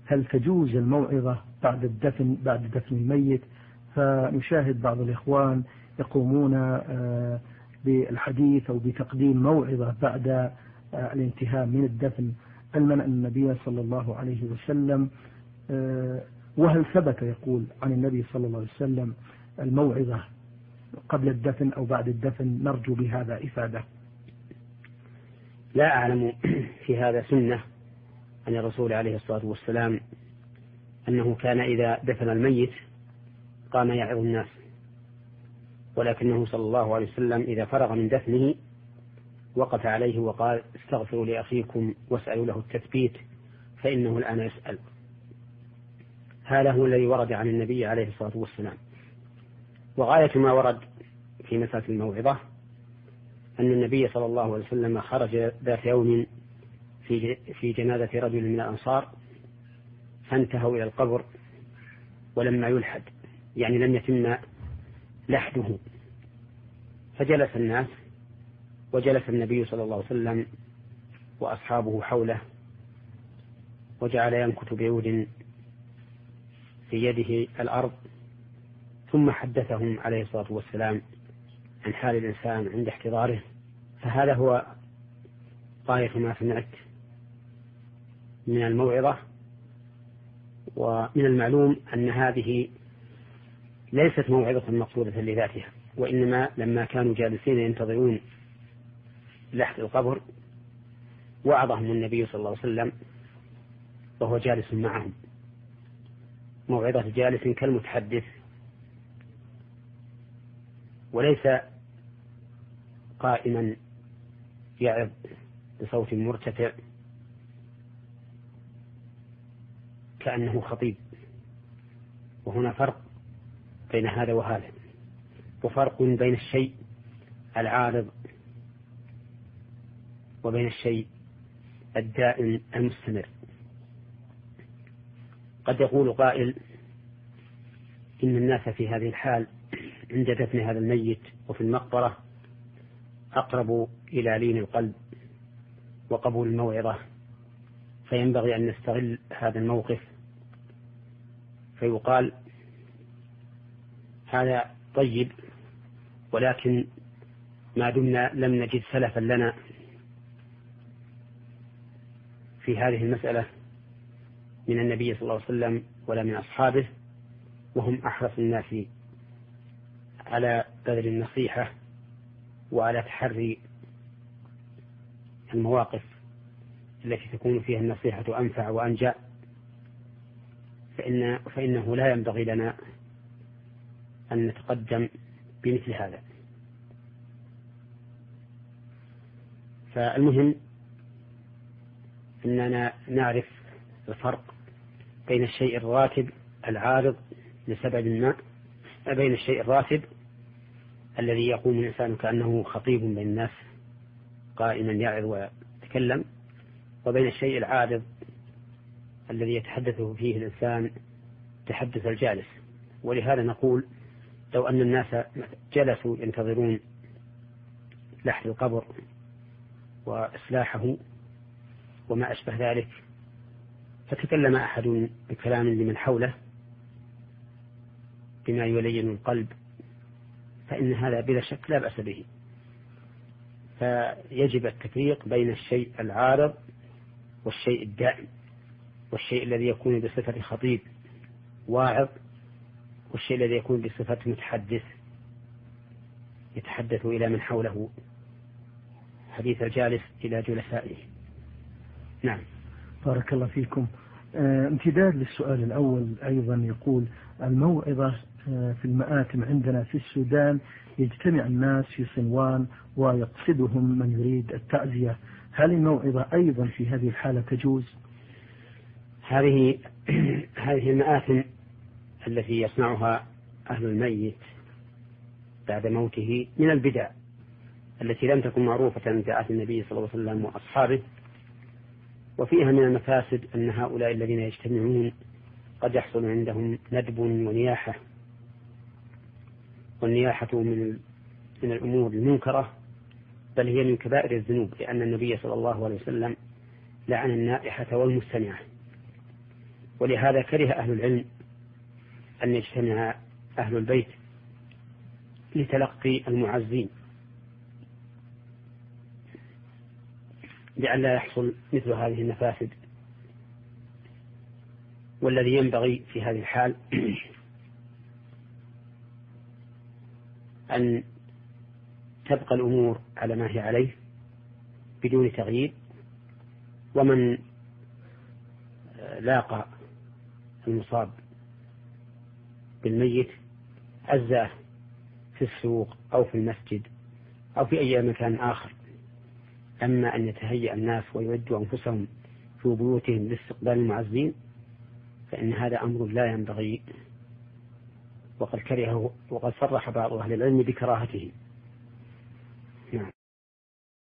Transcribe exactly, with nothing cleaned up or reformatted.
هل تجوز الموعظة بعد الدفن بعد دفن الميت؟ فنشاهد بعض الإخوان يقومون بالحديث أو بتقديم موعظة بعد الانتهاء من الدفن علما أن النبي صلى الله عليه وسلم، وهل ثبت يقول عن النبي صلى الله عليه وسلم الموعظة قبل الدفن أو بعد الدفن؟ نرجو بهذا إفادة. لا أعلم في هذا سنة عن الرسول عليه الصلاة والسلام أنه كان إذا دفن الميت قام يعظ الناس، ولكنه صلى الله عليه وسلم إذا فرغ من دفنه وقف عليه وقال استغفروا لأخيكم واسألوا له التثبيت فإنه الآن يسأل. هذا هو الذي ورد عن النبي عليه الصلاة والسلام. وغاية ما ورد في مسألة الموعظة أن النبي صلى الله عليه وسلم خرج ذات يوم في في جنازة رجل من الأنصار فانتهوا إلى القبر ولما يلحد، يعني لم يتم لحده، فجلس الناس وجلس النبي صلى الله عليه وسلم وأصحابه حوله وجعل ينكت بعود في يده الأرض، ثم حدثهم عليه الصلاة والسلام عن حال الإنسان عند احتضاره. فهذا هو غاية ما سمعت من الموعظة. ومن المعلوم أن هذه ليست موعظة مقصودة لذاتها، وإنما لما كانوا جالسين ينتظرون لحد القبر وعظهم النبي صلى الله عليه وسلم وهو جالس معهم، موعظة جالس كالمتحدث، وليس قائما يعظ بصوت مرتفع كأنه خطيب. وهنا فرق بين هذا وهذا، وفرق بين الشيء العارض وبين الشيء الدائم المستمر. قد يقول قائل إن الناس في هذه الحال عند دفن هذا الميت وفي المقبرة أقرب إلى لين القلب وقبول الموعظة، فينبغي أن نستغل هذا الموقف. فيقال هذا طيب، ولكن ما دمنا لم نجد سلفا لنا في هذه المسألة من النبي صلى الله عليه وسلم ولا من أصحابه، وهم أحرص الناس على بذل النصيحة وعلى تحري المواقف التي تكون فيها النصيحة أنفع وأنجع، فإن فإنه لا ينبغي لنا أن نتقدم بمثل هذا. فالمهم أننا نعرف الفرق بين الشيء الراتب العارض لسبب ما، بين الشيء الراتب الذي يقوم الإنسان كأنه خطيب بين الناس قائما يعظ ويتكلم، وبين الشيء العارض الذي يتحدث فيه الإنسان تحدث الجالس. ولهذا نقول لو أن الناس جلسوا ينتظرون لحد القبر وإصلاحه وما أشبه ذلك، فتكلم أحد بكلام لمن حوله بما يلين القلب، فإن هذا بلا شك لا بأس به. فيجب التفريق بين الشيء العارض والشيء الدائم، والشيء الذي يكون بصفة خطيب واعظ، والشيء الذي يكون بصفة متحدث يتحدث إلى من حوله حديث الجالس إلى جلسائه. نعم. بارك الله فيكم. امتداد للسؤال الأول أيضا يقول الموعظة في المآتم عندنا في السودان يجتمع الناس في صنوان ويقصدهم من يريد التعزية، هل الموعظة أيضا في هذه الحالة تجوز؟ هذه هذه المآتم التي يصنعها أهل الميت بعد موته من البدع التي لم تكن معروفة عند عهد النبي صلى الله عليه وسلم وأصحابه، وفيها من المفاسد أن هؤلاء الذين يجتمعون قد يحصل عندهم ندب ونياحة، والنياحة من من الأمور المنكرة، بل هي من كبائر الذنوب، لأن النبي صلى الله عليه وسلم لعن النائحة والمستمعة. ولهذا كره أهل العلم أن يجتمع أهل البيت لتلقي المعزين لئلا يحصل مثل هذه المفاسد. والذي ينبغي في هذه الحال أن تبقى الأمور على ما هي عليه بدون تغيير. ومن لاقى المصاب بالميت عزاه في السوق أو في المسجد أو في أي مكان آخر. أما أن يتهيأ الناس ويودوا أنفسهم في بيوتهم لاستقبال المعزين فإن هذا أمر لا ينبغي، وقد كرهه وقد صرح بعض أهل العلم بكراهته.